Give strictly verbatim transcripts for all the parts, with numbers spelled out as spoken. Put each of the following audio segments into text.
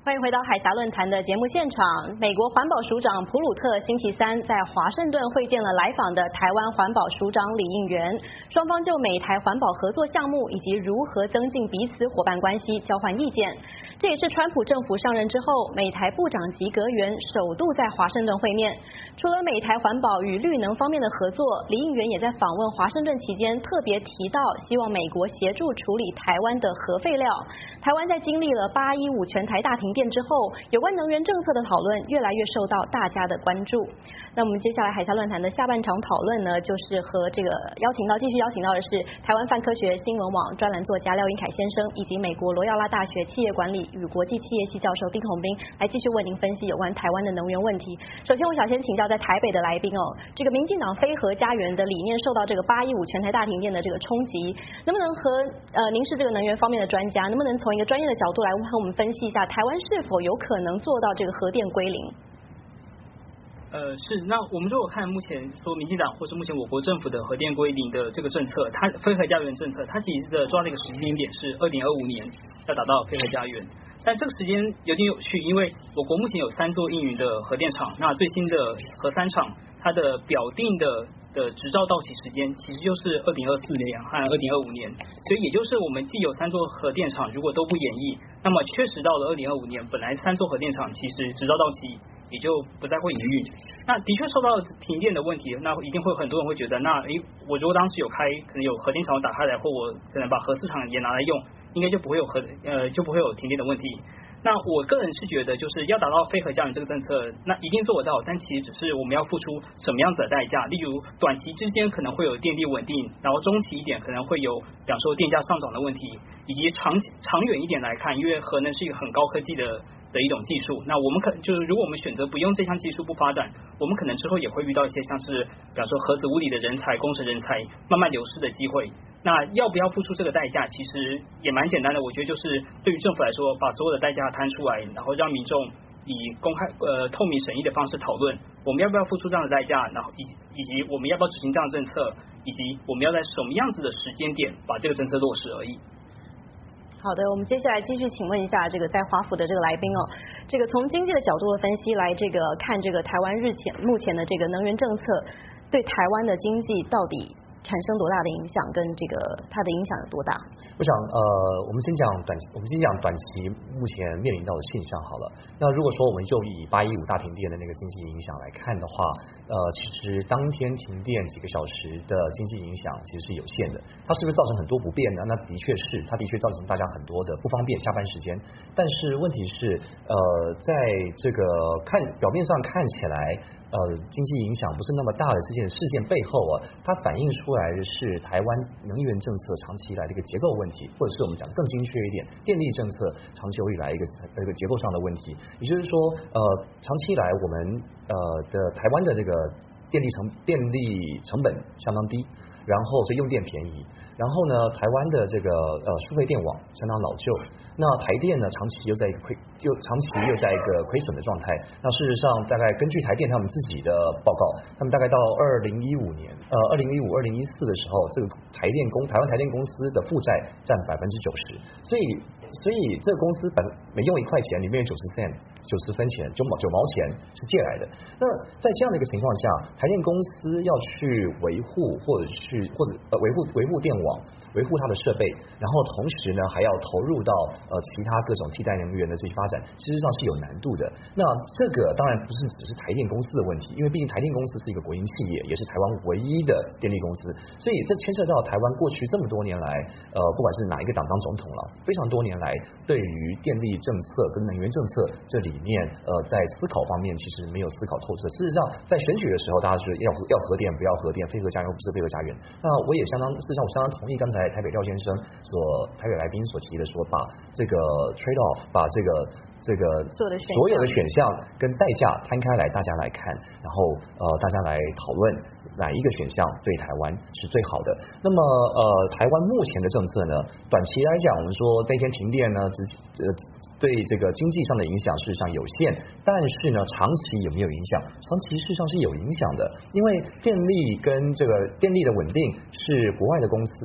欢迎回到海峡论坛的节目现场。美国环保署长普鲁特星期三在华盛顿会见了来访的台湾环保署长李应元，双方就美台环保合作项目以及如何增进彼此伙伴关系交换意见。这也是川普政府上任之后，美台部长级阁员首度在华盛顿会面。除了美台环保与绿能方面的合作，李应元也在访问华盛顿期间特别提到，希望美国协助处理台湾的核废料。台湾在经历了八一五全台大停电之后，有关能源政策的讨论越来越受到大家的关注。那我们接下来海峡论坛的下半场讨论呢，就是和这个邀请到继续邀请到的是台湾泛科学新闻网专栏作家廖英凯先生，以及美国罗耀拉大学企业管理与国际企业系教授丁宏斌，来继续为您分析有关台湾的能源问题。首先我想先请教在台北的来宾哦，这个民进党非核家园的理念受到这个八一五全台大停电的这个冲击，能不能和呃您是这个能源方面的专家，能不能从一个专业的角度来和我们分析一下，台湾是否有可能做到这个核电归零？ 呃，是。那我们如果看目前说民进党或是目前我国政府的核电归零的这个政策，它非核家园政策，它其实的抓的一个时间点是二零二五年要达到非核家园。但这个时间有点有趣，因为我国目前有三座应允的核电厂，那最新的核三厂它的表定的的执照到期时间其实就是二零二四年和二零二五年，所以也就是我们既有三座核电厂如果都不演绎，那么确实到了二零二五年，本来三座核电厂其实执照到期也就不再会营运。那的确受到停电的问题，那一定会很多人会觉得，那诶，我如果当时有开，可能有核电厂打开来，或我可能把核四厂也拿来用，应该就不会有核呃就不会有停电的问题。那我个人是觉得，就是要达到非核家园这个政策，那一定做得到，但其实只是我们要付出什么样子的代价。例如短期之间可能会有电力稳定，然后中期一点可能会有，比方说电价上涨的问题，以及长长远一点来看，因为核能是一个很高科技的的一种技术，那我们可就是如果我们选择不用这项技术不发展，我们可能之后也会遇到一些像是比方说核子物理的人才、工程人才慢慢流失的机会。那要不要付出这个代价，其实也蛮简单的。我觉得就是对于政府来说，把所有的代价摊出来，然后让民众以公开呃透明审议的方式讨论，我们要不要付出这样的代价，然后以以及我们要不要执行这样的政策，以及我们要在什么样子的时间点把这个政策落实而已。 好的，我们接下来继续请问一下这个在华府的这个来宾哦，这个从经济的角度的分析来这个看这个台湾日前目前的这个能源政策对台湾的经济到底产生多大的影响，跟这个它的影响有多大？ 我想，呃，我们先讲短，我们先讲短期目前面临到的现象好了。那如果说我们就以八一五大停电的那个经济影响来看的话，呃，其实当天停电几个小时的经济影响其实是有限的。它是不是造成很多不便呢？那的确是，它的确造成大家很多的不方便，下班时间。但是问题是，呃，在这个看表面上看起来，呃，经济影响不是那么大的这件事件背后啊，它反映出来的是台湾能源政策长期以来的一个结构问题，或者是我们讲更精确一点，电力政策长久以来一个一个结构上的问题。也就是说，呃，长期以来我们呃的台湾的这个电力成电力成本相当低，然后所以用电便宜，然后呢，台湾的这个呃输配电网相当老旧，那台电呢长期又在一个亏，又长期又在一个亏损的状态。那事实上，大概根据台电他们自己的报告，他们大概到二零一五年，呃，二零一五、二零一四的时候，这个台电公台湾台电公司的负债占百分之九十，所以所以这个公司本每用一块钱里面有九十 cent 九十分钱九毛九毛钱是借来的。那在这样的一个情况下，台电公司要去维护或者去或者呃维护维护电网，维护它的设备，然后同时呢还要投入到呃其他各种替代能源的这些发展，事实上是有难度的。那这个当然不是只是台电公司的问题，因为毕竟台电公司是一个国营企业，也是台湾唯一的电力公司，所以这牵涉到台湾过去这么多年来，呃不管是哪一个党当总统了，非常多年来对于电力政策跟能源政策这里面呃在思考方面其实没有思考透彻。事实上在选举的时候，大家是要要核电不要核电，非核家园不是非核家园。那我也相当事实上我相当同意刚才台北廖先生所台北来宾所提的说，把这个 trade off 把这个这个所有的选项跟代价摊开来，大家来看，然后呃大家来讨论哪一个选项对台湾是最好的。那么呃台湾目前的政策呢，短期来讲，我们说这一天停电呢，只呃对这个经济上的影响事实上有限，但是呢长期有没有影响？长期事实上是有影响的，因为电力跟这个电力的稳定是国外的公司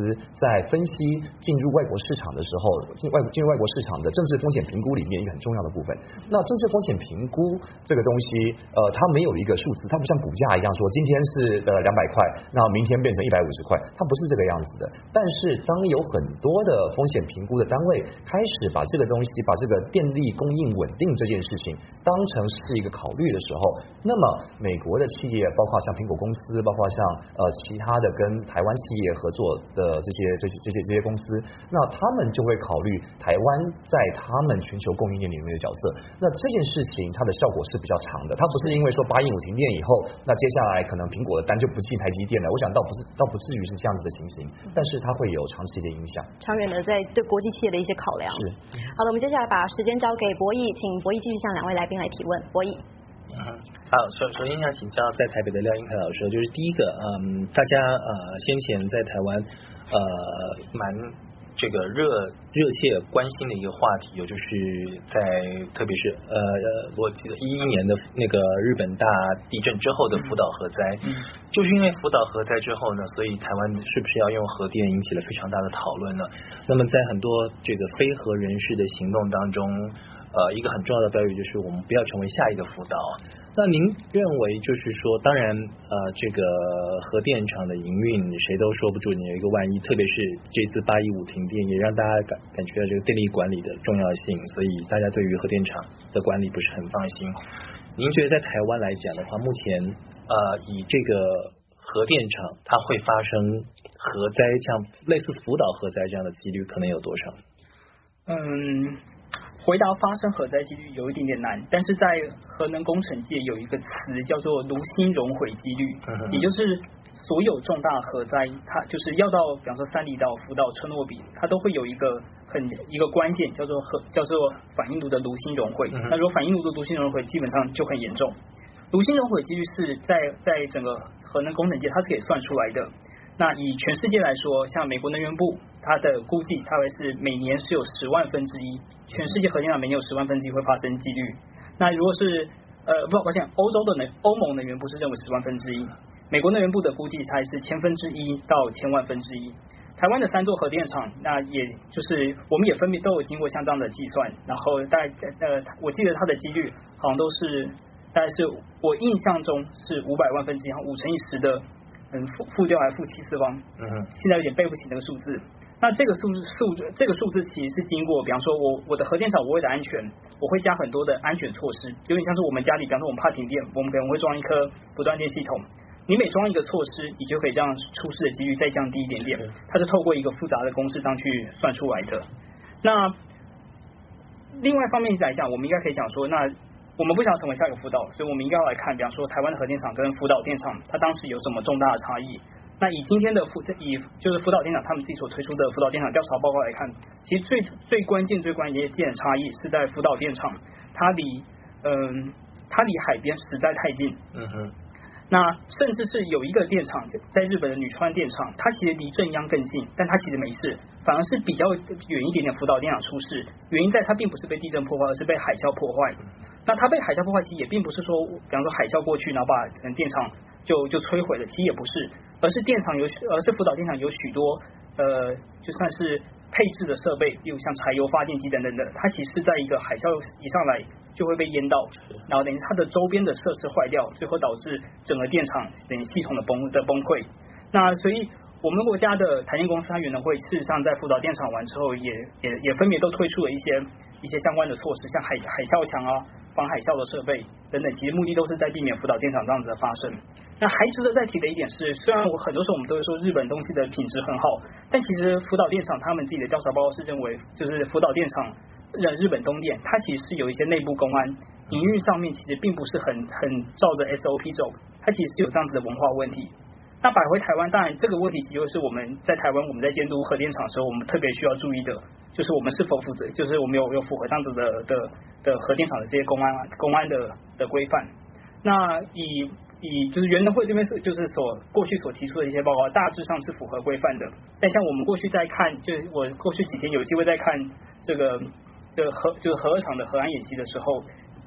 司在分析进入外国市场的时候，进外进入外国市场的政治风险评估里面一个很重要的部分。那政治风险评估这个东西，呃，它没有一个数字，它不像股价一样说今天是呃两百块，那明天变成一百五十块，它不是这个样子的。但是当有很多的风险评估的单位开始把这个东西，把这个电力供应稳定这件事情当成是一个考虑的时候，那么美国的企业，包括像苹果公司，包括像呃其他的跟台湾企业合作的这些这些这些这些公司，那他们就会考虑台湾在他们全球供应链里面的角色。那这件事情它的效果是比较长的，它不是因为说八一五停电以后，那接下来可能苹果的单就不进台积电了，我想倒不是倒不至于是这样子的情形，但是它会有长期的影响， 长远的在对国际企业的一些考量。 是。 好的，我们接下来把时间交给博弈，请博弈继续向两位来宾来提问。博弈。 嗯，好，首首先想请教在台北的廖英凯老师，就是第一个，嗯，大家呃先前在台湾呃蛮这个热热切关心的一个话题，有就是在特别是呃我记得一一年的那个日本大地震之后的福岛核灾，嗯，就是因为福岛核灾之后呢，所以台湾是不是要用核电引起了非常大的讨论呢？那么在很多这个非核人士的行动当中，呃，一个很重要的标语就是我们不要成为下一个福岛。那您认为就是说，当然呃，这个核电厂的营运谁都说不准有一个万一，特别是这次八一五停电也让大家感感觉到这个电力管理的重要性，所以大家对于核电厂的管理不是很放心。您觉得在台湾来讲的话，目前呃以这个核电厂它会发生核灾，像类似福岛核灾这样的几率可能有多少？ 嗯。回答发生核灾几率有一点点难，但是在核能工程界有一个词叫做炉心熔毁几率，也就是所有重大核灾，它就是要到比方说三里岛、福岛、车诺比，它都会有一个很一个关键叫做核叫做反应炉的炉心熔毁。那如果反应炉的炉心熔毁基本上就很严重，炉心熔毁几率是在在整个核能工程界它是可以算出来的。那以全世界来说，像美国能源部它的估计，它会是每年是有十万分之一，全世界核电厂每年有十万分之一会发生几率。那如果是呃不抱歉，欧洲的能欧盟能源部是认为十万分之一，美国能源部的估计才是千分之一到千万分之一。台湾的三座核电厂，那也就是我们也分别都有经过像这样的计算，然后大概呃我记得它的几率好像都是大概是我印象中是五百万分之一，五乘以十的。嗯，负负六还负七次方，嗯，现在有点背不起那个数字。那这个数字数这个数字其实是经过，比方说我我的核电厂我为了安全，我会加很多的安全措施，有点像是我们家里，比方说我们怕停电，我们可能会装一颗不断电系统。你每装一个措施，你就可以这样出事的几率再降低一点点。它是透过一个复杂的公式上去算出来的。那另外一方面来讲，我们应该可以讲说，那我们不想成为下一个福岛，所以我们应该要来看，比方说台湾的核电厂跟福岛电厂，它当时有什么重大的差异。那以今天的福以就是福岛电厂他们自己所推出的福岛电厂调查报告来看，其实最最关键最关键的差异是在福岛电厂，它离嗯它离海边实在太近。嗯哼。那甚至是有一个电厂在日本的女川电厂，它其实离震央更近，但它其实没事，反而是比较远一点点福岛电厂出事。原因在它并不是被地震破坏，而是被海啸破坏。那它被海啸破坏，其实也并不是说，比方说海啸过去，然后把整个电厂就就摧毁了，其实也不是，而是电厂有，而是福岛电厂有许多呃，就算是配置的设备，例如像柴油发电机等等的，它其实在一个海啸一上来就会被淹到，然后等于它的周边的设施坏掉，最后导致整个电厂等于系统的崩的崩溃。那所以我们国家的台电公司它原能会事实上在福岛电厂完之后也，也也也分别都推出了一些一些相关的措施，像海海啸墙啊、防海啸的设备等等，其实目的都是在避免福岛电厂这样子的发生。那还值得再提的一点是，虽然我很多时候我们都会说日本东西的品质很好，但其实福岛电厂他们自己的调查报告是认为，就是福岛电厂日本东电，它其实是有一些内部公安营运上面其实并不是很很照着 S O P 走，它其实是有这样子的文化问题。那摆回台湾，当然这个问题其实就是我们在台湾我们在监督核电厂的时候，我们特别需要注意的，就是我们是否负责，就是我们有有符合这样子的的的核电厂的这些公安公安的的规范。那以以就是原能会这边是就是所过去所提出的一些报告，大致上是符合规范的。但像我们过去在看，就是我过去几天有机会在看这个这个核就是核二厂的核安演习的时候，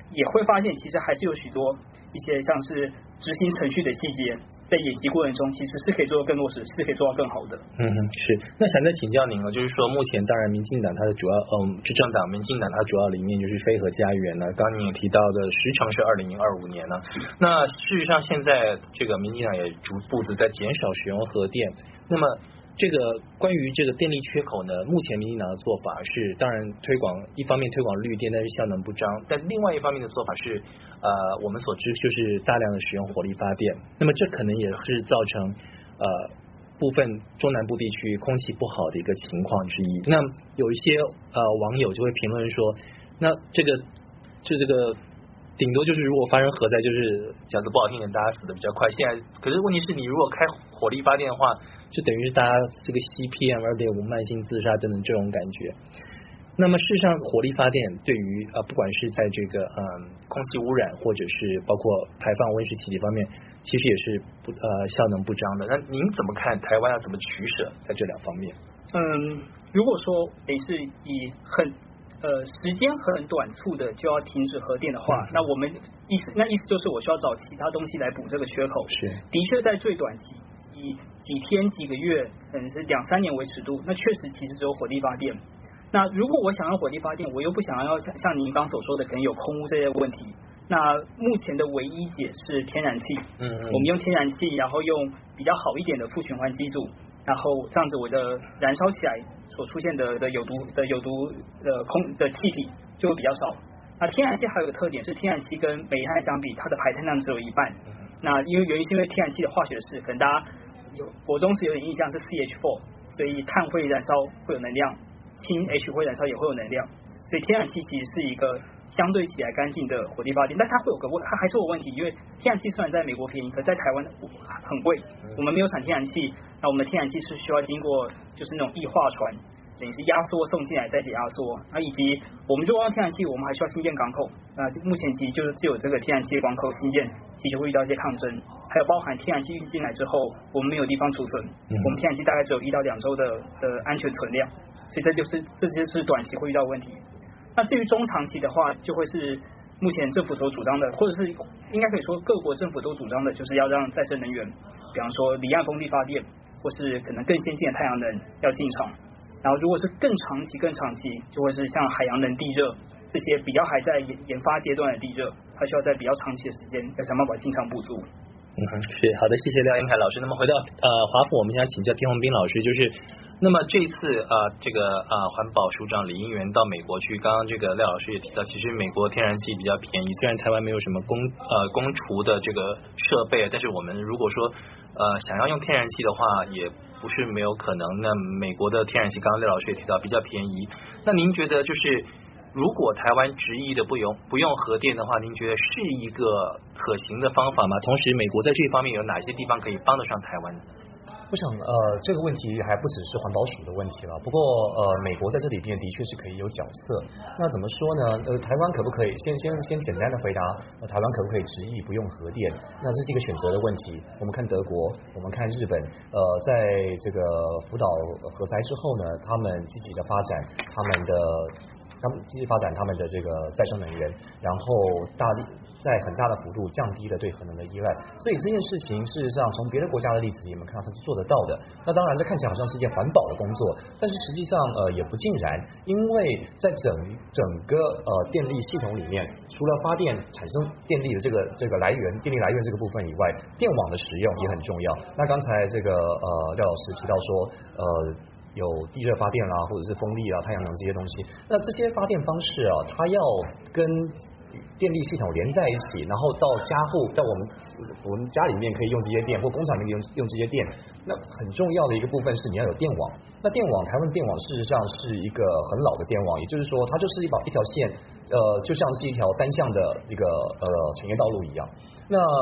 也会发现其实还是有许多一些像是执行程序的细节，在演习过程中其实是可以做到更落实，是可以做到更好的。 嗯，是。那想再请教您啊，就是说目前当然民进党它的主要嗯执政党民进党它主要理念就是非核家园呢，刚刚您也提到的时程是二零二五年呢。那事实上现在这个民进党也逐步的在减少使用核电，那么这个关于这个电力缺口呢，目前民进党的做法是，当然推广一方面推广绿电，但是效能不彰；但另外一方面的做法是，呃，我们所知就是大量的使用火力发电。那么这可能也是造成呃部分中南部地区空气不好的一个情况之一。那有一些呃网友就会评论说，那这个就这个。顶多就是如果发生核灾，就是讲的不好听点，大家死的比较快。现在可是问题是你如果开火力发电的话，就等于是大家这个 C P M 二点五 慢性自杀等等这种感觉。那么事实上，火力发电对于呃不管是在这个嗯空气污染，或者是包括排放温室气体方面，其实也是不呃效能不彰的。那您怎么看台湾要怎么取舍在这两方面？ 嗯，如果说得是以很呃，时间很短促的就要停止核电的话，嗯、那我们意思那意思就是我需要找其他东西来补这个缺口。 是， 的确在最短期以几天几个月，可能是两三年为尺度，那确实其实只有火力发电。那如果我想要火力发电，我又不想要像像您刚所说的可能有空污这些问题，那目前的唯一解是天然气。 嗯嗯， 我们用天然气，然后用比较好一点的负循环机组。然后这样子，我的燃烧起来所出现的的有毒的有毒的空的气体就会比较少。那天然气还有个特点是，天然气跟煤炭相比，它的排碳量只有一半。那因为原因是因为天然气的化学式，可能大家有国中是有点印象是 C H 四， 所以碳会燃烧会有能量，氢 H 会燃烧也会有能量，所以天然气其实是一个相对起来干净的火力发电，但它会有个问，它还是有问题，因为天然气虽然在美国便宜，可在台湾很贵，我们没有产天然气。那我们的天然气是需要经过就是那种液化船，等于是压缩送进来再解压缩，啊，以及我们如果用天然气，我们还需要新建港口。那目前其实就是只有这个天然气港口新建，其实会遇到一些抗争，还有包含天然气运进来之后，我们没有地方储存，嗯、我们天然气大概只有一到两周的的安全存量，所以这就是这就是短期会遇到问题。那至于中长期的话，就会是目前政府所主张的，或者是应该可以说各国政府都主张的，就是要让再生能源，比方说离岸风力发电。或是可能更先进的太阳能要进场，然后如果是更长期、更长期，就会是像海洋能、地热这些比较还在研研发阶段的地热，它需要在比较长期的时间要想办法进场补足。 嗯，是好的，谢谢廖英凯老师。那么回到呃华府，我们想请教丁宏斌老师，就是那么这一次啊、呃、这个啊、呃、环保署长李英元到美国去，刚刚这个廖老师也提到，其实美国天然气比较便宜，虽然台湾没有什么供呃供厨的这个设备，但是我们如果说呃想要用天然气的话，也不是没有可能。那美国的天然气，刚刚廖老师也提到比较便宜，那您觉得就是？如果台湾执意的不用不用核电的话，您觉得是一个可行的方法吗？同时，美国在这方面有哪些地方可以帮得上台湾？ 我想，呃，这个问题还不只是环保署的问题了。不过，呃，美国在这里边的确是可以有角色。那怎么说呢？呃，台湾可不可以先先先简单的回答？呃，台湾可不可以执意不用核电？那这是一个选择的问题。我们看德国，我们看日本，呃，在这个福岛核灾之后呢，他们积极的发展他们的。他们继续发展他们的这个再生能源，然后大力在很大的幅度降低了对核能的依赖，所以这件事情事实上从别的国家的例子你们看到它是做得到的。那当然这看起来好像是一件环保的工作，但是实际上呃也不尽然，因为在整整个呃电力系统里面，除了发电产生电力的这个这个来源电力来源这个部分以外，电网的使用也很重要。那刚才这个呃廖老师提到说呃有地热发电啦，或者是风力啦、太阳能这些东西。那这些发电方式啊，它要跟电力系统连在一起，然后到家户，在我们我们家里面可以用这些电，或工厂里面用用这些电。那很重要的一个部分是你要有电网。那电网，台湾电网事实上是一个很老的电网，也就是说，它就是一把一条线，呃，就像是一条单向的这个呃产业道路一样。那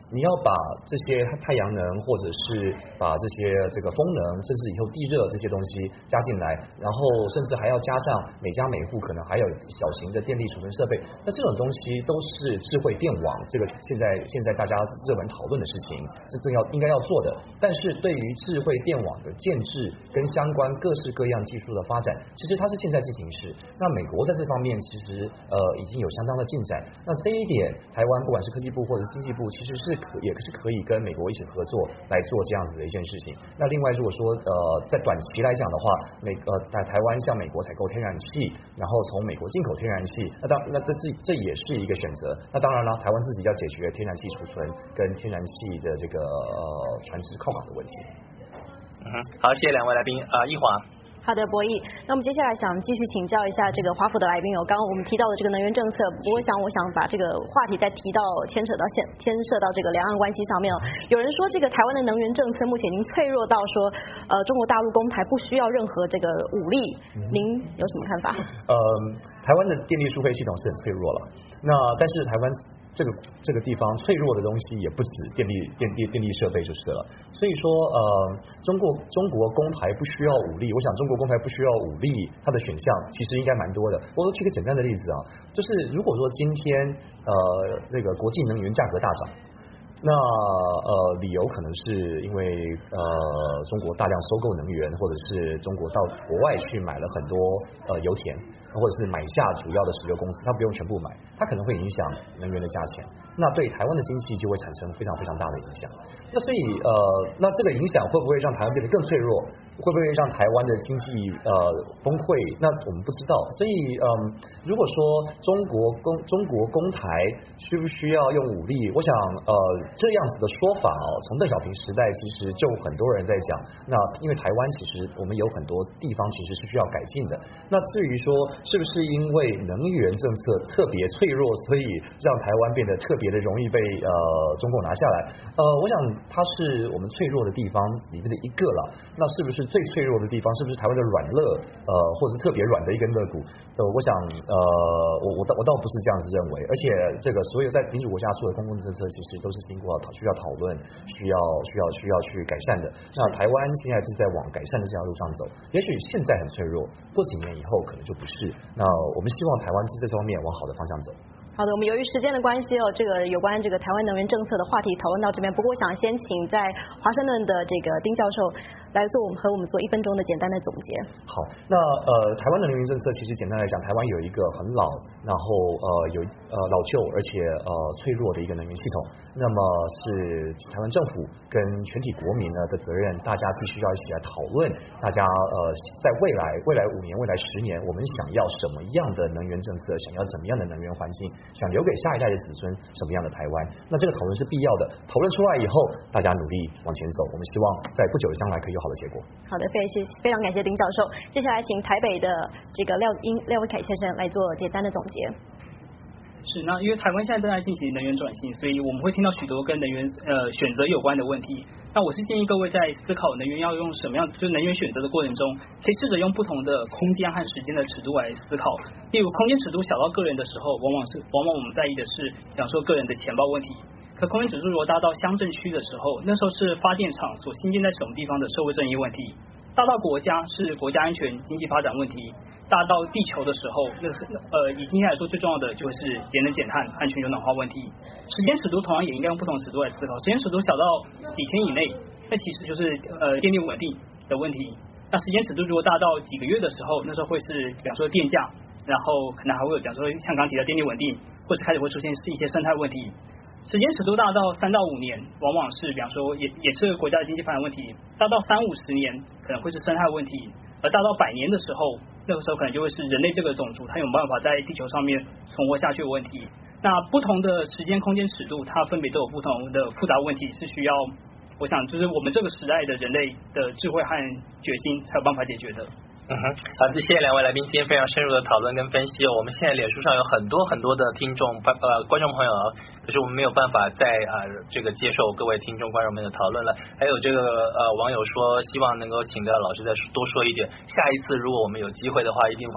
你要把这些太阳能或者是把这些这个风能，甚至以后地热这些东西加进来，然后甚至还要加上每家每户可能还有小型的电力储存设备，那这种东西都是智慧电网，这个现在现在大家热门讨论的事情，这正要应该要做的。但是对于智慧电网的建制跟相关各式各样技术的发展，其实它是现在进行时。那美国在这方面其实呃已经有相当的进展。那这一点，台湾不管是科技部或者经济部，其实是可也是可以跟美国一起合作来做这样子的一件事情。那另外，如果说呃在短期来讲的话，美呃在台湾向美国采购天然气，然后从美国进口天然气，那当那这这这也是一个选择。那当然了，台湾自己要解决天然气储存跟天然气的这个呃船只靠港的问题。 嗯哼，好，谢谢两位来宾啊，易华。 好的，博弈。那我们接下来想继续请教一下这个华府的来宾有刚刚我们提到的这个能源政策，不过想我想把这个话题再提到牵扯到现牵涉到这个两岸关系上面。有人说这个台湾的能源政策目前已经脆弱到说，呃，中国大陆攻台不需要任何这个武力，您有什么看法？ 呃，台湾的电力输配系统是很脆弱了，那但是台湾。这个这个地方脆弱的东西也不止电力电电电力设备就是了，所以说呃中国中国攻台不需要武力，我想中国攻台不需要武力，它的选项其实应该蛮多的。我举个简单的例子啊，就是如果说今天呃这个国际能源价格大涨。那呃，理由可能是因为呃，中国大量收购能源，或者是中国到国外去买了很多呃油田，或者是买下主要的石油公司，它不用全部买，它可能会影响能源的价钱。那对台湾的经济就会产生非常非常大的影响。那所以呃，那这个影响会不会让台湾变得更脆弱？会不会让台湾的经济呃崩溃？那我们不知道。所以嗯、呃，如果说中国攻中国攻台需不需要用武力？我想呃。这样子的说法哦，从邓小平时代其实就很多人在讲。那因为台湾其实我们有很多地方其实是需要改进的。那至于说是不是因为能源政策特别脆弱，所以让台湾变得特别的容易被呃中共拿下来？呃，我想它是我们脆弱的地方里面的一个了。那是不是最脆弱的地方？是不是台湾的软肋？呃，或者是特别软的一根肋骨？呃，我想呃，我我倒我倒不是这样子认为。而且这个所有在民主国家做的公共政策，其实都是经过需要讨论，需要需要需要去改善的。那台湾现在正在往改善的这条路上走，也许现在很脆弱，过几年以后可能就不是。那我们希望台湾在这方面往好的方向走。 好的，我们由于时间的关系哦，这个有关这个台湾能源政策的话题讨论到这边。不过我想先请在华盛顿的这个丁教授来做我们和我们做一分钟的简单的总结。 好，那呃，台湾的能源政策其实简单来讲，台湾有一个很老，然后呃有呃老旧而且呃脆弱的一个能源系统。那么是台湾政府跟全体国民呢的责任，大家必须要一起来讨论。大家呃在未来未来五年、未来十年，我们想要什么样的能源政策？想要怎么样的能源环境？想留给下一代的子孙什么样的台湾？那这个讨论是必要的。讨论出来以后，大家努力往前走。我们希望在不久的将来可以有好的结果。 好的，非常非常感谢丁教授。接下来请台北的这个廖英廖伟凯先生来做简单的总结。 是，那因为台湾现在正在进行能源转型，所以我们会听到许多跟能源呃选择有关的问题。那我是建议各位在思考能源要用什么样，就是能源选择的过程中，可以试着用不同的空间和时间的尺度来思考。例如，空间尺度小到个人的时候，往往是往往我们在意的是，比方说个人的钱包问题。可空间尺度如果大到乡镇区的时候，那时候是发电厂所新建在什么地方的社会正义问题；大到国家是国家安全、经济发展问题；大到地球的时候，那是呃以今天来说最重要的就是节能减碳、和全球暖化问题。时间尺度同样也应该用不同尺度来思考。时间尺度小到几天以内，那其实就是呃电力稳定的问题。那时间尺度如果大到几个月的时候，那时候会是比方说电价，然后可能还会有比方说像刚提到电力稳定，或是开始会出现是一些生态问题。时间尺度大到三到五年，往往是比方说也也是国家的经济发展问题；大到三五十年，可能会是生态问题；而大到百年的时候，那个时候可能就会是人类这个种族它有没有办法在地球上面存活下去的问题。那不同的时间空间尺度，它分别都有不同的复杂问题，是需要我想就是我们这个时代的人类的智慧和决心才有办法解决的。 嗯哼，好，谢谢两位来宾今天非常深入的讨论跟分析哦。我们现在脸书上有很多很多的听众呃观众朋友，可是我们没有办法再啊、呃、这个接受各位听众观众们的讨论了。还有这个呃网友说希望能够请的老师再多说一点，下一次如果我们有机会的话，一定会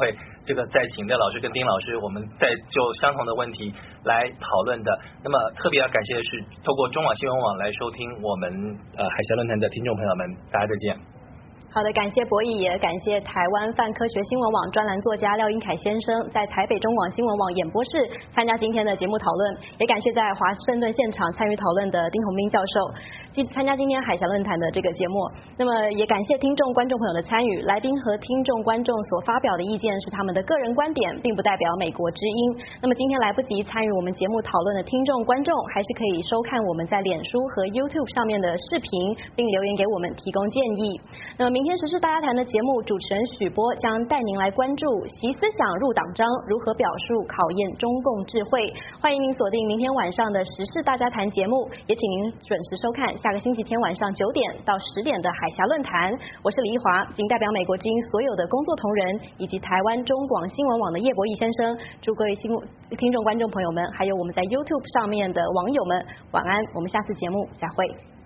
这个再请廖老师跟丁老师，我们再就相同的问题来讨论的。那么特别要感谢的是，透过中网新闻网来收听我们呃海峡论坛的听众朋友们，大家再见。 好的，感谢博弈，也感谢台湾泛科学新闻网专栏作家廖英凯先生在台北中广新闻网演播室参加今天的节目讨论，也感谢在华盛顿现场参与讨论的丁宏斌教授参加今天海峡论坛的这个节目。那么也感谢听众观众朋友的参与，来宾和听众观众所发表的意见是他们的个人观点，并不代表美国之音。那么今天来不及参与我们节目讨论的听众观众，还是可以收看我们在脸书和 YouTube 上面的视频，并留言给我们提供建议。那么明天时事大家谈的节目，主持人许波将带您来关注习思想入党章如何表述考验中共智慧。欢迎您锁定明天晚上的时事大家谈节目，也请您准时收看下个星期天晚上九点到十点的海峡论坛。我是李一华，仅代表美国之音所有的工作同仁以及台湾中广新闻网的叶博义先生，祝各位新听众观众朋友们，还有我们在 YouTube 上面的网友们晚安。我们下次节目再会。